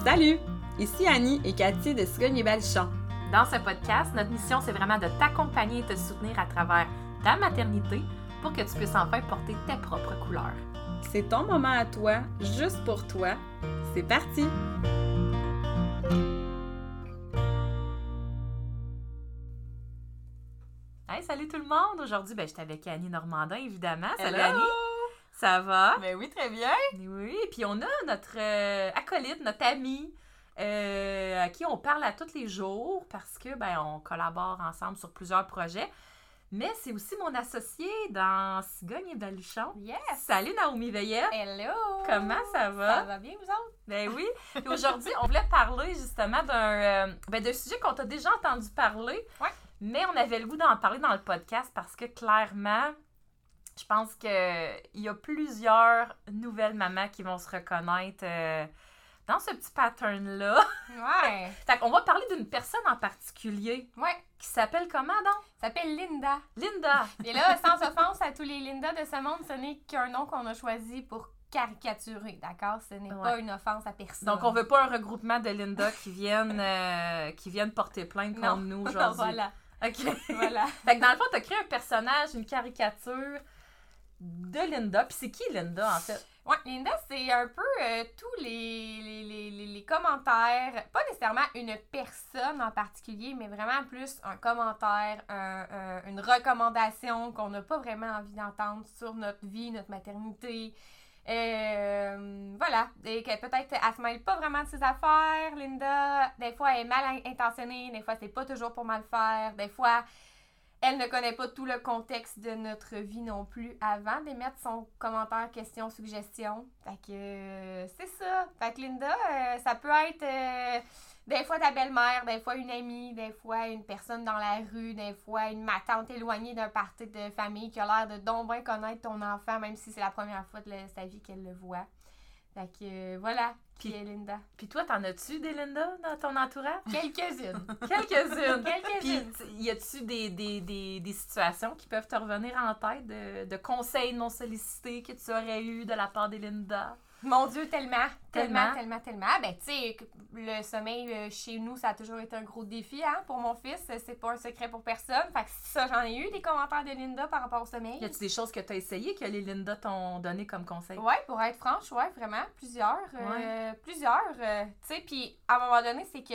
Salut! Ici Annie et Cathy de Cigogne et Baluchon. Dans ce podcast, notre mission, c'est vraiment de t'accompagner et te soutenir à travers ta maternité pour que tu puisses enfin porter tes propres couleurs. C'est ton moment à toi, juste pour toi. C'est parti! Hey, salut tout le monde! Aujourd'hui, j'étais avec Annie Normandin, évidemment. Salut Hello! Annie! Ça va? Ben oui, très bien! Oui, puis on a notre acolyte, notre amie, à qui on parle à tous les jours parce que, on collabore ensemble sur plusieurs projets. Mais c'est aussi mon associé dans Cigogne et Baluchon. Yes! Salut Naomi Veillette! Hello! Comment ça va? Ça va bien, vous autres? Ben oui. Et aujourd'hui, on voulait parler justement d'un sujet qu'on t'a déjà entendu parler. Ouais. Mais on avait le goût d'en parler dans le podcast parce que clairement, je pense qu'il y a plusieurs nouvelles mamans qui vont se reconnaître dans ce petit pattern-là. Ouais. Fait qu'on va parler d'une personne en particulier Ouais. qui s'appelle comment donc? Ça s'appelle Linda. Linda. Et là, sans offense à tous les Linda de ce monde, ce n'est qu'un nom qu'on a choisi pour caricaturer, d'accord? Ce n'est pas une offense à personne. Donc, on veut pas un regroupement de Linda qui viennent porter plainte contre nous aujourd'hui. Non, voilà. OK. Voilà. Fait que dans le fond, t'as créé un personnage, une caricature de Linda. Puis c'est qui Linda, en fait? Ouais, Linda, c'est un peu tous les commentaires, pas nécessairement une personne en particulier, mais vraiment plus un commentaire, une recommandation qu'on n'a pas vraiment envie d'entendre sur notre vie, notre maternité. Voilà, et que peut-être elle se mêle pas vraiment de ses affaires, Linda. Des fois, elle est mal intentionnée, des fois, c'est pas toujours pour mal faire, des fois, elle ne connaît pas tout le contexte de notre vie non plus avant d'émettre son commentaire, question, suggestion. Fait que c'est ça. Fait que Linda, ça peut être des fois ta belle-mère, des fois une amie, des fois une personne dans la rue, des fois une ma tante éloignée d'un party de famille qui a l'air de donc bien connaître ton enfant, même si c'est la première fois de sa vie qu'elle le voit. Fait que voilà. Puis Linda. Puis toi, t'en as-tu des Linda dans ton entourage? Quelques-unes. Quelques-unes. Quelques-unes. Puis y a-tu des situations qui peuvent te revenir en tête de conseils non sollicités que tu aurais eu de la part des Linda? Mon Dieu, tellement. Ben, tu sais, le sommeil chez nous, ça a toujours été un gros défi, hein, pour mon fils. C'est pas un secret pour personne. Fait que ça, j'en ai eu des commentaires de Linda par rapport au sommeil. Y a-tu des choses que t'as essayé que les Linda t'ont donné comme conseil? Ouais, pour être franche, ouais, vraiment. Plusieurs. Tu sais, puis à un moment donné, c'est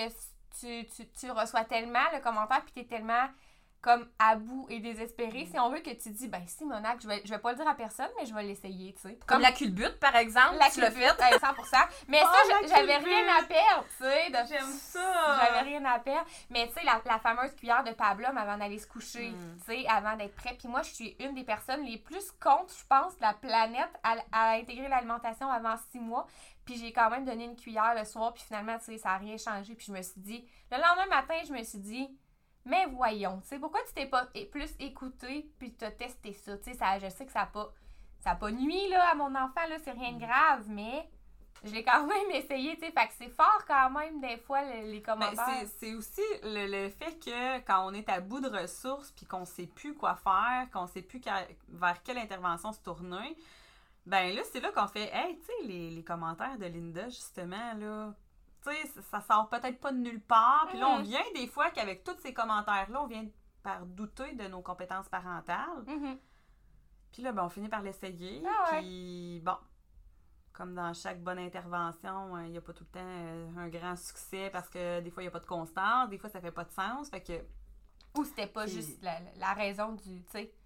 que tu reçois tellement le commentaire, puis t'es tellement comme à bout et désespéré, si on veut, que tu dis, Simonac, je vais pas le dire à personne, mais je vais l'essayer, tu sais. Comme la culbute, par exemple, la tu l'as culbute, fait. 100%. Mais ça, j'avais rien à perdre, tu sais. J'aime ça! J'avais rien à perdre. Mais tu sais, la fameuse cuillère de pablum avant d'aller se coucher, tu sais, avant d'être prêt. Puis moi, je suis une des personnes les plus contre, je pense, de la planète à intégrer l'alimentation avant 6 mois. Puis j'ai quand même donné une cuillère le soir, puis finalement, tu sais, ça a rien changé. Puis je me suis dit, le lendemain matin, je me suis dit, mais voyons, tu sais, pourquoi tu t'es pas plus écouté puis t'as testé ça? Tu sais, je sais que ça a pas nuit, là, à mon enfant, là, c'est rien de grave, mais je l'ai quand même essayé, tu sais, fait que c'est fort quand même, des fois, les commentaires. C'est aussi le fait que quand on est à bout de ressources puis qu'on sait plus quoi faire, qu'on sait plus vers quelle intervention se tourner, là, c'est là qu'on fait, hey, tu sais, les commentaires de Linda, justement, là, tu sais, ça sort peut-être pas de nulle part. Puis là, on vient des fois qu'avec tous ces commentaires-là, on vient par douter de nos compétences parentales. Puis là, on finit par l'essayer. Puis bon, comme dans chaque bonne intervention, il n'y a pas tout le temps un grand succès parce que des fois, il n'y a pas de constance. Des fois, ça fait pas de sens. Fait que... Ou c'était pas juste la raison du, tu sais.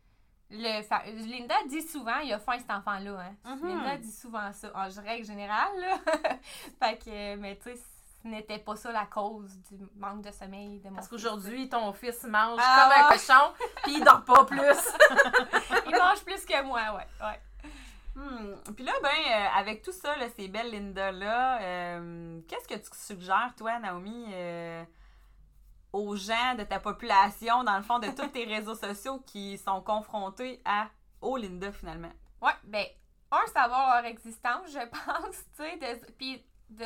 Linda dit souvent, il a faim cet enfant-là, hein. Linda dit souvent ça, en règle générale, là. Fait que, mais tu sais, ce n'était pas ça la cause du manque de sommeil de mon Parce fils. qu'aujourd'hui, ton fils mange comme un cochon, puis il dort pas plus. Il mange plus que moi, ouais. Puis là, avec tout ça, là, ces belles Linda-là, qu'est-ce que tu suggères, toi, Naomi, aux gens de ta population, dans le fond, de tous tes réseaux sociaux qui sont confrontés aux Linda, finalement? Ouais, savoir leur existence, je pense, tu sais, puis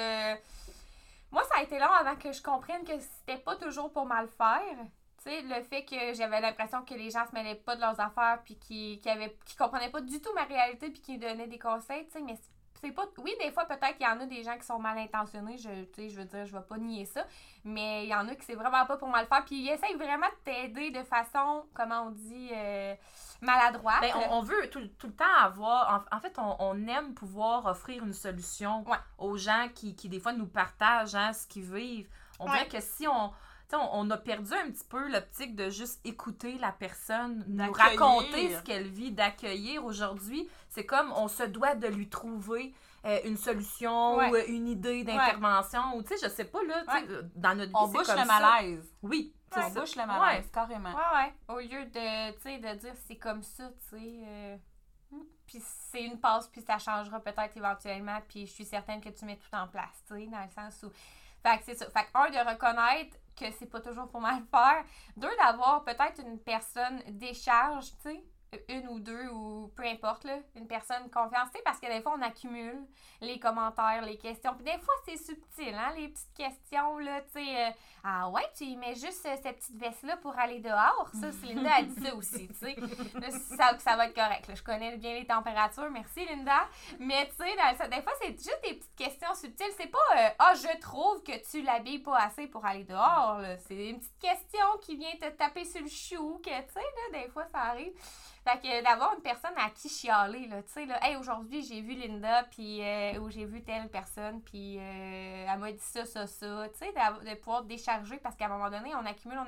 moi, ça a été long avant que je comprenne que c'était pas toujours pour mal faire. Tu sais, le fait que j'avais l'impression que les gens se mêlaient pas de leurs affaires puis qui comprenaient pas du tout ma réalité puis qui donnaient des conseils, tu sais, mais c'est pas... Oui, des fois, peut-être qu'il y en a des gens qui sont mal intentionnés, je veux dire, je vais pas nier ça, mais il y en a qui c'est vraiment pas pour mal faire, puis ils essayent vraiment de t'aider de façon, comment on dit, maladroite. Ben, on veut tout le temps avoir... En fait, on aime pouvoir offrir une solution aux gens qui, des fois, nous partagent ce qu'ils vivent. On dirait que si on a perdu un petit peu l'optique de juste écouter la personne, nous raconter ce qu'elle vit, d'accueillir aujourd'hui. C'est comme on se doit de lui trouver une solution ou une idée d'intervention. Ou tu sais, je sais pas, là, dans notre vie, on bouche le malaise. Oui. On bouche le malaise, carrément. Ouais. Au lieu de dire c'est comme ça, tu sais. Puis c'est une passe, puis ça changera peut-être éventuellement. Puis je suis certaine que tu mets tout en place, tu sais, dans le sens où... Fait que c'est ça. Fait que, un, de reconnaître que c'est pas toujours pour mal faire. Deux, d'avoir peut-être une personne décharge, tu sais, une ou deux, ou peu importe, là, une personne confiance, tu sais, parce que des fois, on accumule les commentaires, les questions. Puis des fois, c'est subtil, hein, les petites questions, là, tu sais, ah ouais, tu y mets juste cette petite veste-là pour aller dehors. Ça, Linda a dit ça aussi, tu sais. Ça va être correct, là. Je connais bien les températures, merci, Linda. Mais, tu sais, des fois, c'est juste des petites questions subtiles. C'est pas, je trouve que tu l'habilles pas assez pour aller dehors, là. C'est une petite question qui vient te taper sur le chou, que, tu sais, là, des fois, ça arrive. Fait que d'avoir une personne à qui chialer, là, tu sais, là, hey, aujourd'hui, j'ai vu Linda, puis, ou j'ai vu telle personne, puis elle m'a dit ça, tu sais, de pouvoir décharger, parce qu'à un moment donné, on accumule,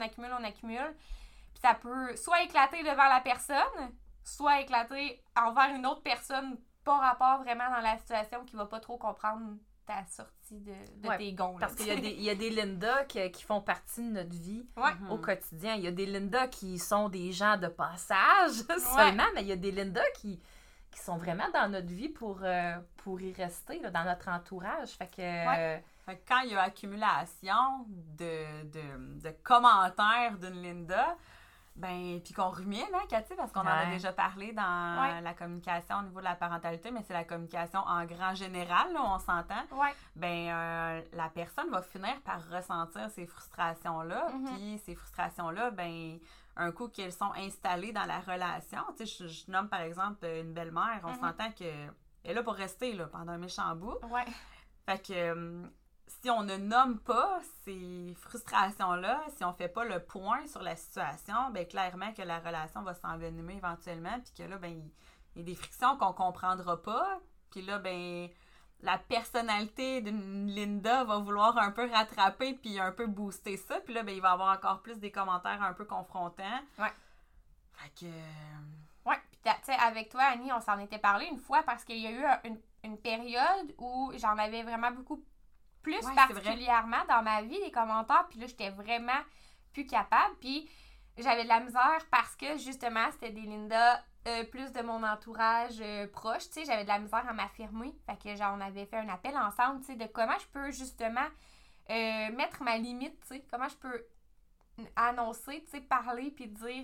puis ça peut soit éclater devant la personne, soit éclater envers une autre personne, pas rapport vraiment dans la situation, qui va pas trop comprendre ta sortie de tes gonds. Parce qu'il y a des Linda qui font partie de notre vie au quotidien. Il y a des Linda qui sont des gens de passage seulement, mais il y a des Linda qui sont vraiment dans notre vie pour y rester, là, dans notre entourage. Fait que... Fait que quand il y a accumulation de commentaires d'une Linda, ben, puis qu'on rumine, hein, Cathy, parce qu'on en a déjà parlé dans la communication au niveau de la parentalité, mais c'est la communication en grand général, là, on s'entend. Ben, la personne va finir par ressentir ces frustrations-là, puis ces frustrations-là, ben, un coup qu'elles sont installées dans la relation, tu sais, je nomme par exemple une belle-mère, on s'entend qu'elle est là pour rester, là, pendant un méchant bout. Fait que... si on ne nomme pas ces frustrations-là, si on fait pas le point sur la situation, ben clairement que la relation va s'envenimer éventuellement, puis que là, ben, il y a des frictions qu'on comprendra pas, puis là, ben, la personnalité d'une Linda va vouloir un peu rattraper puis un peu booster ça, puis là, ben, il va y avoir encore plus des commentaires un peu confrontants. Fait que... puis tu sais, avec toi, Annie, on s'en était parlé une fois, parce qu'il y a eu une période où j'en avais vraiment beaucoup plus particulièrement dans ma vie, les commentaires, puis là, j'étais vraiment plus capable, puis j'avais de la misère parce que, justement, c'était des Linda plus de mon entourage proche, tu sais, j'avais de la misère à m'affirmer, fait que, genre, on avait fait un appel ensemble, tu sais, de comment je peux, justement, mettre ma limite, tu sais, comment je peux annoncer, tu sais, parler, puis dire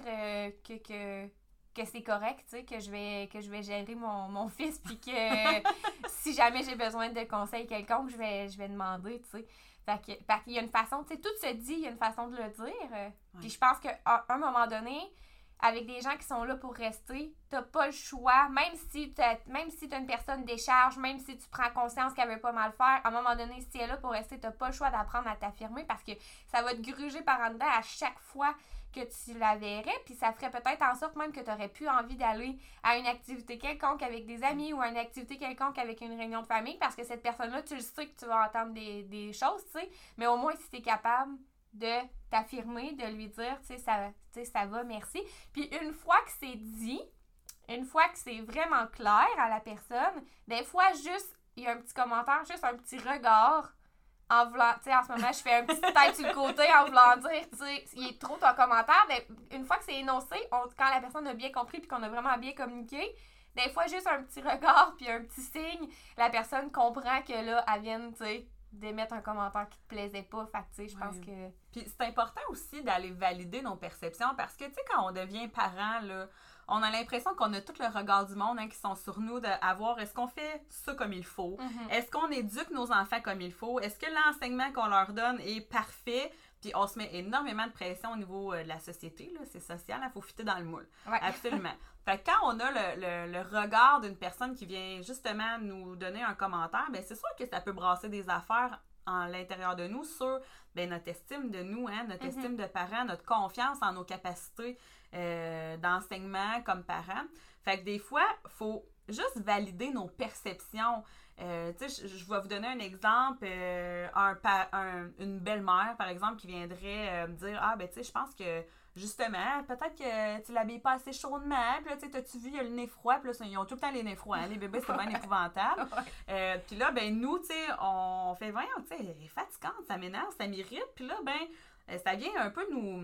que c'est correct, tu sais, que je vais gérer mon fils, puis que si jamais j'ai besoin de conseils quelconques, je vais demander, tu sais. Fait qu'il y a une façon, tu sais, tout se dit, il y a une façon de le dire. Puis je pense qu'à un moment donné, avec des gens qui sont là pour rester, t'as pas le choix, même si t'as une personne décharge, même si tu prends conscience qu'elle veut pas mal faire, à un moment donné, si elle est là pour rester, t'as pas le choix d'apprendre à t'affirmer, parce que ça va te gruger par en dedans à chaque fois que tu la verrais, puis ça ferait peut-être en sorte même que tu aurais plus envie d'aller à une activité quelconque avec des amis ou à une activité quelconque avec une réunion de famille, parce que cette personne-là, tu le sais que tu vas entendre des choses, tu sais, mais au moins si tu es capable de t'affirmer, de lui dire, tu sais, ça va, merci. Puis une fois que c'est dit, une fois que c'est vraiment clair à la personne, des fois, juste, il y a un petit commentaire, juste un petit regard, en voulant, tu sais, en ce moment, je fais un petit tête sur le côté en voulant dire, tu sais, il est trop ton commentaire. Mais une fois que c'est énoncé, quand la personne a bien compris puis qu'on a vraiment bien communiqué, des fois, juste un petit regard puis un petit signe, la personne comprend que là, elle vient, tu sais, d'émettre un commentaire qui te plaisait pas. Fait que, tu sais, je pense que... Puis c'est important aussi d'aller valider nos perceptions, parce que, tu sais, quand on devient parent, là, on a l'impression qu'on a tout le regard du monde, hein, qui sont sur nous, à voir est-ce qu'on fait ça comme il faut? Est-ce qu'on éduque nos enfants comme il faut? Est-ce que l'enseignement qu'on leur donne est parfait? Puis on se met énormément de pression au niveau de la société, là, c'est social, il faut fitter dans le moule. Ouais. Absolument. Fait que quand on a le regard d'une personne qui vient justement nous donner un commentaire, ben c'est sûr que ça peut brasser des affaires à l'intérieur de nous sur ben, notre estime de nous, hein, notre estime de parents, notre confiance en nos capacités d'enseignement comme parents. Fait que des fois, il faut juste valider nos perceptions. Tu sais, je vais vous donner un exemple. Une belle-mère, par exemple, qui viendrait me dire « Ah, ben tu sais, je pense que justement, peut-être que tu l'habilles pas assez chaudement. Puis là, tu sais, t'as-tu vu, il y a le nez froid. Puis là, ils ont tout le temps les nez froids. Hein? Les bébés, c'est bien épouvantable. Puis là, ben nous, tu sais, on fait « Voyons, tu sais, elle est fatigante, ça m'énerve, ça m'irrite. » Puis là, ben, ça vient un peu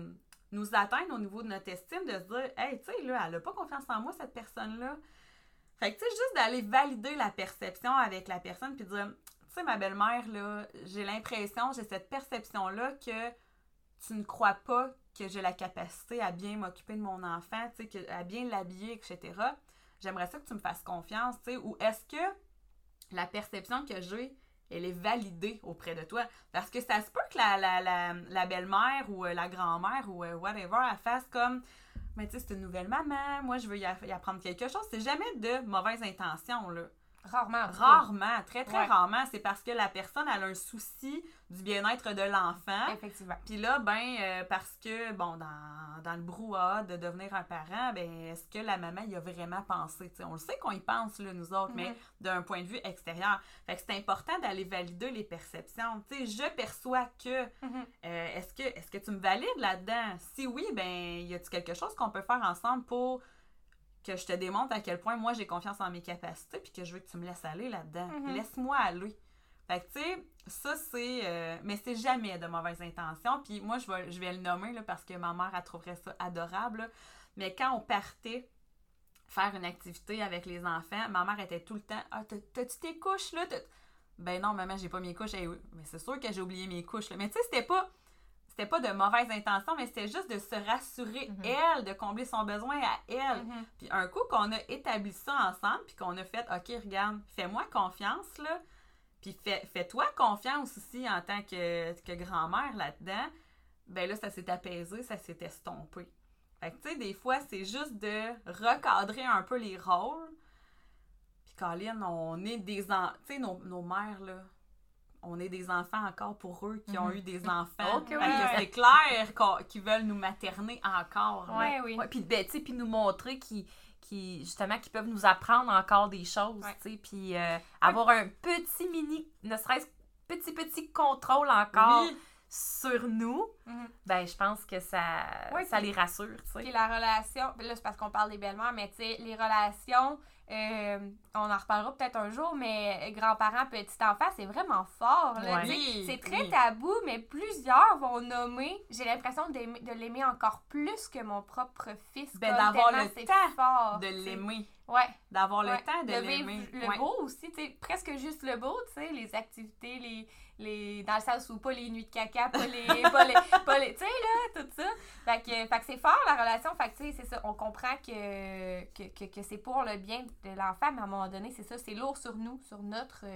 nous atteindre au niveau de notre estime, de se dire « Hey, tu sais, là, elle a pas confiance en moi, cette personne-là. » Fait que, tu sais, juste d'aller valider la perception avec la personne, puis dire, tu sais, ma belle-mère, là, j'ai cette perception-là que tu ne crois pas que j'ai la capacité à bien m'occuper de mon enfant, tu sais, à bien l'habiller, etc. J'aimerais ça que tu me fasses confiance, tu sais, ou est-ce que la perception que j'ai, elle est validée auprès de toi? Parce que ça se peut que la belle-mère ou la grand-mère ou whatever, elle fasse comme... Mais tu sais, c'est une nouvelle maman, moi je veux y apprendre quelque chose. C'est jamais de mauvaise intention, là. Rarement. Rarement, très rarement. C'est parce que la personne, elle a un souci du bien-être de l'enfant. Effectivement. Puis là, parce que, bon, dans le brouhaha de devenir un parent, ben est-ce que la maman y a vraiment pensé? T'sais, on le sait qu'on y pense, là, nous autres, mais d'un point de vue extérieur. Fait que c'est important d'aller valider les perceptions. Tu sais, je perçois que, est-ce que tu me valides là-dedans? Si oui, ben y a-t-il quelque chose qu'on peut faire ensemble pour que je te démontre à quel point moi j'ai confiance en mes capacités puis que je veux que tu me laisses aller là-dedans. Laisse-moi aller. Fait que tu sais, ça c'est... mais c'est jamais de mauvaise intention. Puis moi, je vais le nommer là, parce que ma mère, elle trouverait ça adorable. Là. Mais quand on partait faire une activité avec les enfants, ma mère était tout le temps « Ah, t'as-tu tes couches là? » Ben non, maman, j'ai pas mes couches. Hey, oui. Mais c'est sûr que j'ai oublié mes couches. Là. Mais tu sais, c'était pas de mauvaise intention, mais c'était juste de se rassurer, elle, de combler son besoin à elle. Puis un coup qu'on a établi ça ensemble, puis qu'on a fait, OK, regarde, fais-moi confiance, là, puis fais-toi confiance aussi en tant que grand-mère là-dedans, ben là, ça s'est apaisé, ça s'est estompé. Fait que, tu sais, des fois, c'est juste de recadrer un peu les rôles. Puis, Colin, on est des... Tu sais, nos mères, là, on est des enfants encore pour eux qui ont eu des enfants. Okay, c'est clair qu'ils veulent nous materner encore. Ouais, oui. Ouais, puis ben, puis nous montrer justement, qu'ils peuvent nous apprendre encore des choses, tu sais, puis avoir un petit mini, ne serait-ce petit contrôle encore sur nous, ben je pense que ça les rassure, tu sais. Puis la relation, là c'est parce qu'on parle des belles-mères, mais tu sais, les relations, on en reparlera peut-être un jour, mais grands-parents, petit-enfant, c'est vraiment fort, là, c'est très tabou, mais plusieurs vont nommer, j'ai l'impression de l'aimer encore plus que mon propre fils. Ben, d'avoir le temps fort, de l'aimer. Ouais. D'avoir le temps de l'aimer. Vivre le beau aussi, tu sais, presque juste le beau, tu sais, les activités, dans le sens où pas les nuits de caca, pas les tu sais, là, tout ça. Fait que c'est fort, la relation. Fait que, tu sais, c'est ça, on comprend que c'est pour le bien de l'enfant, mais à un moment donné, c'est ça, c'est lourd sur nous, sur notre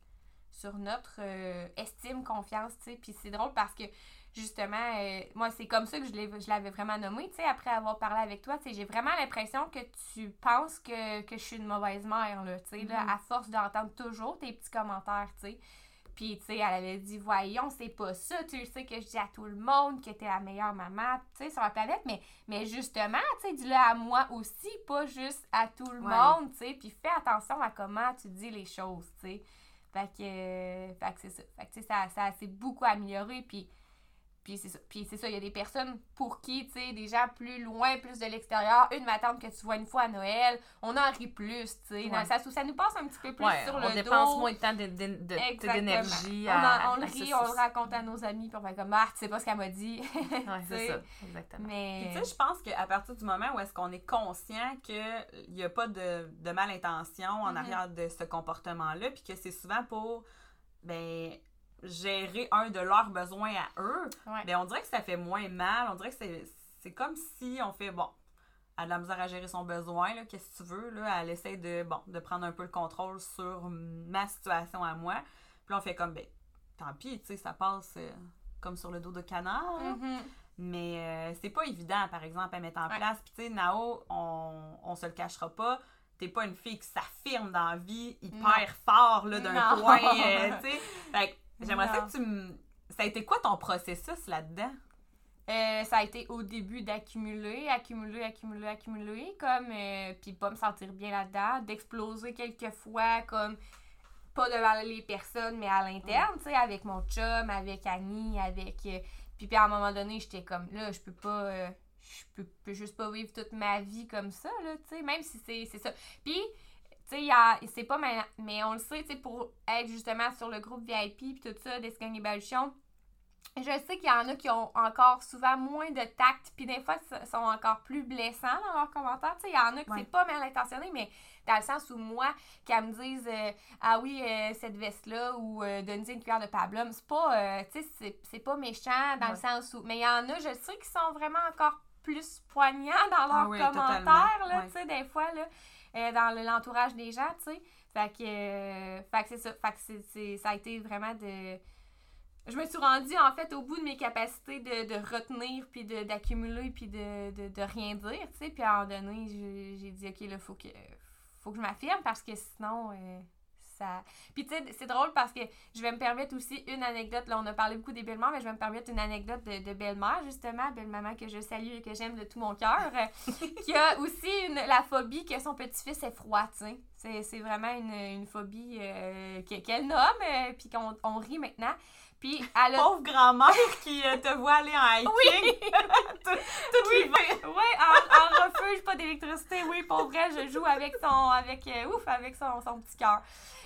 estime, confiance, tu sais. Puis c'est drôle parce que, justement, moi, c'est comme ça que je l'avais vraiment nommé, tu sais, après avoir parlé avec toi, tu sais, j'ai vraiment l'impression que tu penses que je suis une mauvaise mère, là, tu sais, là, à force d'entendre toujours tes petits commentaires, tu sais. Puis, tu sais, elle avait dit, voyons, c'est pas ça, tu sais que je dis à tout le monde que t'es la meilleure maman, tu sais, sur la planète, mais justement, tu sais, dis-le à moi aussi, pas juste à tout le monde, tu sais, puis fais attention à comment tu dis les choses, tu sais. Fait que c'est ça. Fait que, tu sais, ça s'est beaucoup amélioré, puis c'est ça. Puis c'est ça, il y a des personnes pour qui, tu sais, des gens plus loin, plus de l'extérieur, une m'attendre que tu vois une fois à Noël, on en rit plus, tu sais, dans le sens où ça nous passe un petit peu plus sur le dos. On dépense moins de temps d'énergie on le rit, on le raconte à nos amis, puis on fait comme, tu sais pas ce qu'elle m'a dit. C'est ça, exactement. Mais... tu sais, je pense qu'à partir du moment où est-ce qu'on est conscient qu'il n'y a pas de malintention en arrière de ce comportement-là, puis que c'est souvent pour, gérer un de leurs besoins à eux, on dirait que ça fait moins mal. On dirait que c'est comme si on fait, elle a de la misère à gérer son besoin, là, qu'est-ce que tu veux, là, elle essaie de prendre un peu le contrôle sur ma situation à moi. Puis là, on fait comme, tant pis, tu sais, ça passe comme sur le dos de canard. Mhm. Mais c'est pas évident, par exemple, à mettre en place. Puis tu sais, Nao, on se le cachera pas, t'es pas une fille qui s'affirme dans la vie hyper fort là, d'un point, tu sais. Fait que j'aimerais ça que tu me... Ça a été quoi ton processus là-dedans? Ça a été au début d'accumuler, comme, puis pas me sentir bien là-dedans, d'exploser quelques fois, comme, pas devant les personnes, mais à l'interne, tu sais, avec mon chum, avec Annie, avec... puis à un moment donné, j'étais comme, là, je peux juste pas vivre toute ma vie comme ça, là, tu sais, même si c'est ça. Puis, tu sais, c'est pas maintenant, mais on le sait, tu sais, pour être justement sur le groupe VIP puis tout ça, d'Escagne et Baluchon, je sais qu'il y en a qui ont encore souvent moins de tact, puis des fois, sont encore plus blessants dans leurs commentaires. Tu sais, il y en a qui c'est pas mal intentionné, mais dans le sens où moi, qu'elles me disent ah oui, cette veste-là, ou donner une cuillère de pablum, c'est pas, tu sais, c'est pas méchant dans le sens où... Mais il y en a, je sais, qui sont vraiment encore plus poignants dans leurs commentaires, là, tu sais, des fois, là, dans l'entourage des gens, tu sais. Fait que c'est ça. Fait que ça a été vraiment de... Je me suis rendue, en fait, au bout de mes capacités de retenir, puis d'accumuler, puis de rien dire, tu sais. Puis à un moment donné, j'ai dit, OK, là, faut que je m'affirme, parce que sinon, ça... Puis tu sais, c'est drôle parce que je vais me permettre aussi une anecdote. Là, on a parlé beaucoup des belles-mères, mais je vais me permettre une anecdote de belle-mère, justement. Belle-maman que je salue et que j'aime de tout mon cœur. Qui a aussi la phobie que son petit-fils est froid, tu sais. C'est vraiment une phobie qu'elle nomme, puis qu'on rit maintenant. Puis elle a... Pauvre grand-mère qui te voit aller en hiking. Oui! Tout l'hiver. Oui, en refuge, pas d'électricité. Oui, pour vrai, je joue avec son petit cœur.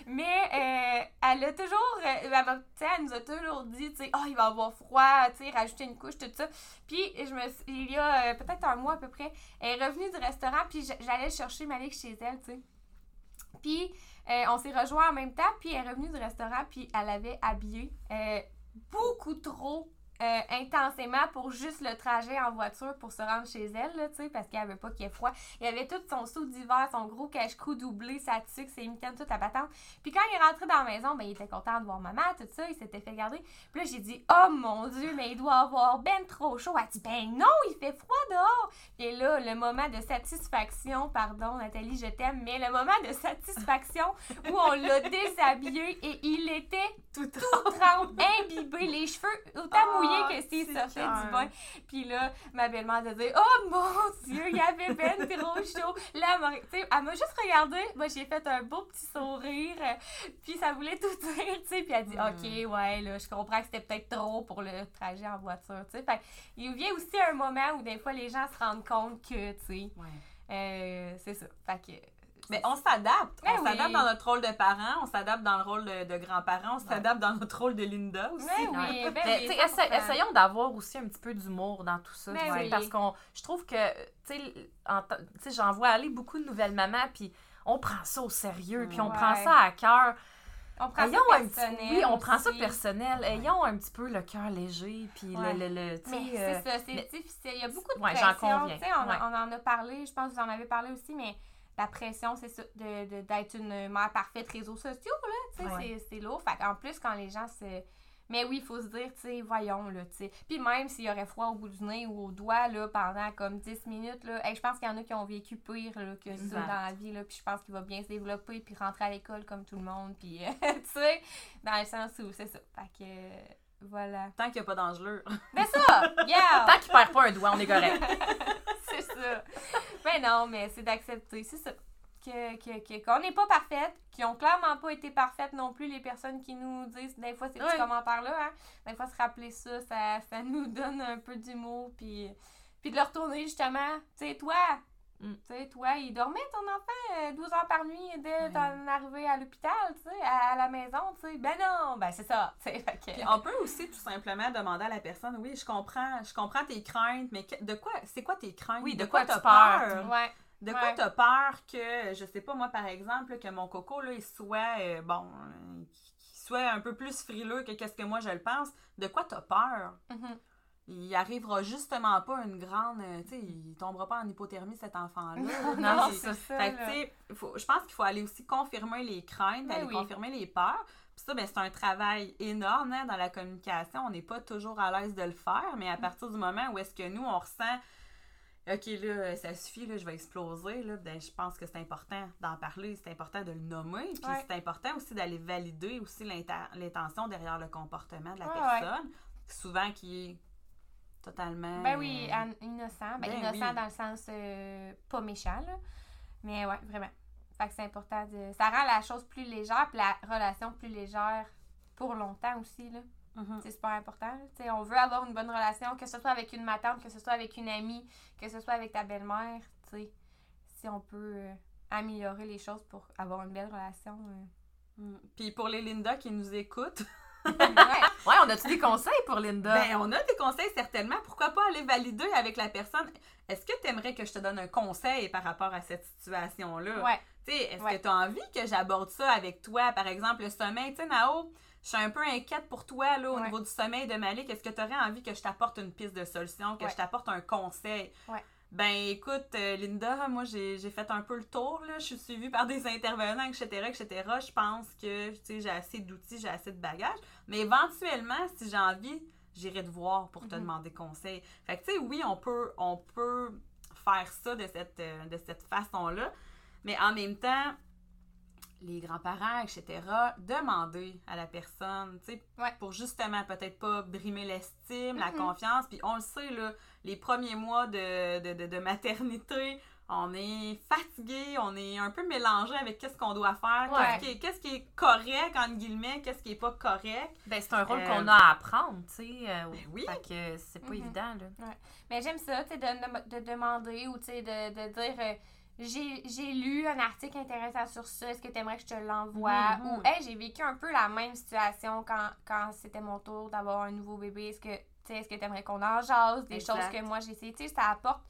Mais elle a toujours... elle nous a toujours dit, tu sais, oh, il va avoir froid, tu sais, rajouter une couche, tout ça. Puis, il y a peut-être un mois à peu près, elle est revenue du restaurant, puis j'allais le chercher, m'aller chez elle, tu sais. Puis, on s'est rejoints en même temps, puis elle est revenue du restaurant, puis elle avait habillé beaucoup trop intensément pour juste le trajet en voiture pour se rendre chez elle, là, tu sais, parce qu'elle veut pas qu'il y ait froid. Il y avait tout son saut d'hiver, son gros cache-cou doublé, sa tuque, ses mitaines, toute la patente. Puis quand il est rentré dans la maison, ben il était content de voir maman, tout ça, il s'était fait garder. Puis là, j'ai dit, oh mon Dieu, mais il doit avoir ben trop chaud. Elle dit, ben non, il fait froid dehors. Puis là, le moment de satisfaction, pardon Nathalie, je t'aime, mais le moment de satisfaction où on l'a déshabillé et il était tout trempe, imbibé, les cheveux autant mouillés que s'il sortait du bain. Puis là, ma belle-mère a dit, oh mon Dieu, il y avait ben trop chaud. Là, elle m'a juste regardé. Moi, j'ai fait un beau petit sourire. Puis ça voulait tout dire, tu sais. Puis elle dit, OK, ouais, là, je comprends que c'était peut-être trop pour le trajet en voiture, tu sais. Fait il vient aussi un moment où des fois, les gens se rendent compte que, tu sais, c'est ça. Fait que... Mais on s'adapte. On oui. s'adapte dans notre rôle de parent, on s'adapte dans le rôle de grands-parents, on s'adapte dans notre rôle de Linda aussi. Oui, Mais, oui, essayons d'avoir aussi un petit peu d'humour dans tout ça. Oui. Parce je trouve que, tu sais, j'en vois aller beaucoup de nouvelles mamans, puis on prend ça au sérieux, puis on prend ça à cœur. On prend ça personnel. Oui, on prend ça personnel. Ayons un petit peu le cœur léger, puis Mais c'est ça, c'est difficile. Il y a beaucoup de pression. J'en conviens. On en a parlé, je pense que vous en avez parlé aussi, mais la pression, c'est ça, d'être une mère parfaite, réseaux sociaux, là, tu sais, c'est lourd. Fait en plus, quand les gens se... Mais oui, il faut se dire, tu sais, voyons, là, tu sais. Puis même s'il y aurait froid au bout du nez ou au doigt, là, pendant comme 10 minutes, là, je pense qu'il y en a qui ont vécu pire, là, que ça dans la vie, là, puis je pense qu'il va bien se développer, puis rentrer à l'école comme tout le monde, puis, tu sais, dans le sens où c'est ça. Fait que, voilà. Tant qu'il n'y a pas d'engelure. Mais ça, yeah! Tant qu'il perd pas un doigt, on est correct. C'est ça. Mais non, mais c'est d'accepter, c'est ça. Qu'on n'est pas parfaite, qui ont clairement pas été parfaites non plus, les personnes qui nous disent des fois ces petits commentaires-là, hein. Des fois, se rappeler ça nous donne un peu d'humour, puis de le retourner justement. Tu sais, toi, il dormait ton enfant 12 heures par nuit dès ton arrivée à l'hôpital, tu sais, à la maison, tu sais. Ben non, ben c'est ça, tu sais. Puis on peut aussi tout simplement demander à la personne, oui, je comprends tes craintes, mais c'est quoi tes craintes? Oui, de quoi tu as peur? Ouais. De quoi t'as peur que, je sais pas moi par exemple, que mon coco là, il soit, qu'il soit un peu plus frileux que qu'est-ce que moi je le pense. De quoi t'as peur? il arrivera justement pas une grande... tu sais, il tombera pas en hypothermie, cet enfant-là. Non, Il- c'est ça. Fait que, tu sais, je pense qu'il faut aller aussi confirmer les craintes, Ben aller oui. confirmer les peurs. Puis ça, ben, c'est un travail énorme dans la communication. On n'est pas toujours à l'aise de le faire, mais à partir du moment où est-ce que nous, on ressent OK, là, ça suffit, là, je vais exploser, là, ben, je pense que c'est important d'en parler, c'est important de le nommer, puis Ouais. c'est important aussi d'aller valider aussi l'intention derrière le comportement de la Ouais, personne, souvent qui est totalement... Ben oui, innocent. Ben, ben innocent oui. dans le sens pas méchant, là. Mais ouais, vraiment. Fait que c'est important de... Ça rend la chose plus légère, puis la relation plus légère pour longtemps aussi, là. Mhm. C'est super important. Là. Tu sais, on veut avoir une bonne relation, que ce soit avec une matante, que ce soit avec une amie, que ce soit avec ta belle-mère. Tu sais, si on peut améliorer les choses pour avoir une belle relation. Mm. Puis pour les Linda qui nous écoutent, Ouais. Ouais, on a-tu des conseils pour Linda? ben, on a des conseils certainement. Pourquoi pas aller valider avec la personne? Est-ce que tu aimerais que je te donne un conseil par rapport à cette situation-là? Ouais. Tu sais, est-ce Ouais. que tu as envie que j'aborde ça avec toi? Par exemple, le sommeil. Tu sais, Nao, je suis un peu inquiète pour toi là, au Ouais. niveau du sommeil de Malik. Est-ce que tu aurais envie que je t'apporte une piste de solution, que Ouais. je t'apporte un conseil? Ouais. Ben, écoute, Linda, moi, j'ai fait un peu le tour, là. Je suis suivie par des intervenants, etc., etc. Je pense que, tu sais, j'ai assez d'outils, j'ai assez de bagages. Mais éventuellement, si j'ai envie, j'irai te voir pour te Mhm. demander conseil. Fait que, tu sais, oui, on peut faire ça de cette façon-là. Mais en même temps, les grands-parents, etc., demander à la personne, tu sais, Ouais. pour justement peut-être pas brimer l'estime, la Mhm. confiance. Puis on le sait, là, les premiers mois de maternité, on est fatigué, on est un peu mélangé avec qu'est-ce qu'on doit faire, Ouais. qu'est-ce qui est correct, entre guillemets, qu'est-ce qui est pas correct. Ben, c'est un rôle Euh, qu'on a à apprendre, tu sais. Ben oui. Fait que c'est pas Mhm. évident, là. Mais j'aime ça, tu sais, de demander ou, tu sais, de dire j'ai lu un article intéressant sur ça, est-ce que tu aimerais que je te l'envoie? Mhm. Ou, hey, j'ai vécu un peu la même situation quand c'était mon tour d'avoir un nouveau bébé, est-ce que tu aimerais qu'on en jase? Des Exact. choses que moi j'ai essayé, tu sais, ça apporte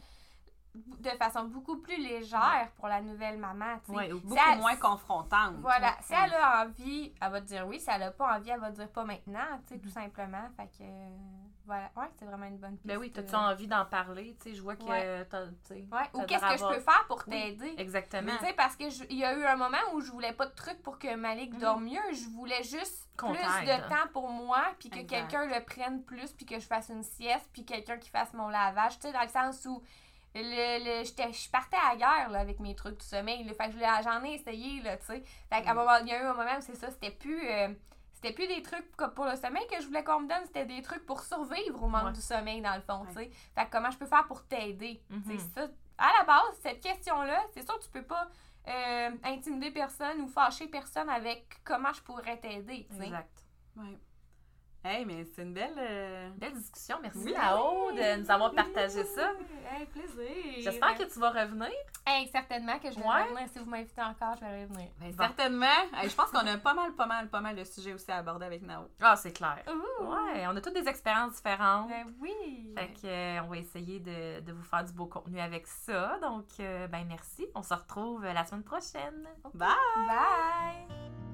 de façon beaucoup plus légère pour la nouvelle maman, tu sais. Ouais, ou Beaucoup Ça- moins confrontante. Voilà, si Ouais. elle a envie, elle va te dire oui. Si elle a pas envie, elle va te dire pas maintenant, tu sais, tout simplement. Fait que, voilà. Ouais, c'est vraiment une bonne piste. Ben oui, t'as-tu envie d'en parler? Tu sais, je vois que Ouais. t'as, tu sais, Ouais, ou ça qu'est-ce doit que je avoir- peux faire pour Oui. t'aider? Exactement. Tu sais, parce que il y a eu un moment où je voulais pas de trucs pour que Malik dorme mieux. Je voulais juste Qu'on plus t'aide. de temps pour moi, puis que Exact. quelqu'un le prenne plus, puis que je fasse une sieste, puis quelqu'un qui fasse mon lavage. Tu sais, dans le sens où je partais à la guerre là, avec mes trucs du sommeil. Là, fait que j'en ai essayé, là, tu sais. Fait qu'à un moment, il y a eu un moment où c'est ça, c'était plus des trucs pour le sommeil que je voulais qu'on me donne, c'était des trucs pour survivre au manque Ouais. du sommeil, dans le fond, Ouais. tu sais. Fait que comment je peux faire pour t'aider? Mhm. C'est ça. À la base, cette question-là, c'est sûr que tu peux pas intimider personne ou fâcher personne avec comment je pourrais t'aider, tu sais. Exact. Ouais. Hey, mais c'est une belle... Belle discussion. Merci, Oui. Nao, de nous avoir partagé ça. Hey, plaisir. J'espère que tu vas revenir. Hey, certainement que je vais Ouais. revenir. Si vous m'invitez encore, je vais revenir. Ben, Bon. certainement. Hey, je pense qu'on a pas mal de sujets aussi à aborder avec Nao. Ah, c'est clair. Ouh! Ouais, on a toutes des expériences différentes. Ben oui! Fait que, on va essayer de vous faire du beau contenu avec ça. Donc, ben merci. On se retrouve la semaine prochaine. Bye! Bye!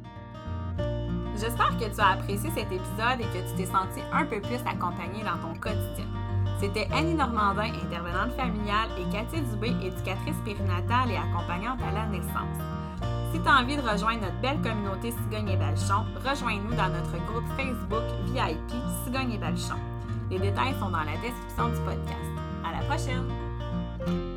J'espère que tu as apprécié cet épisode et que tu t'es senti un peu plus accompagnée dans ton quotidien. C'était Annie Normandin, intervenante familiale, et Cathy Dubé, éducatrice périnatale et accompagnante à la naissance. Si tu as envie de rejoindre notre belle communauté Cigogne et Balchon, rejoins-nous dans notre groupe Facebook VIP Cigogne et Balchon. Les détails sont dans la description du podcast. À la prochaine!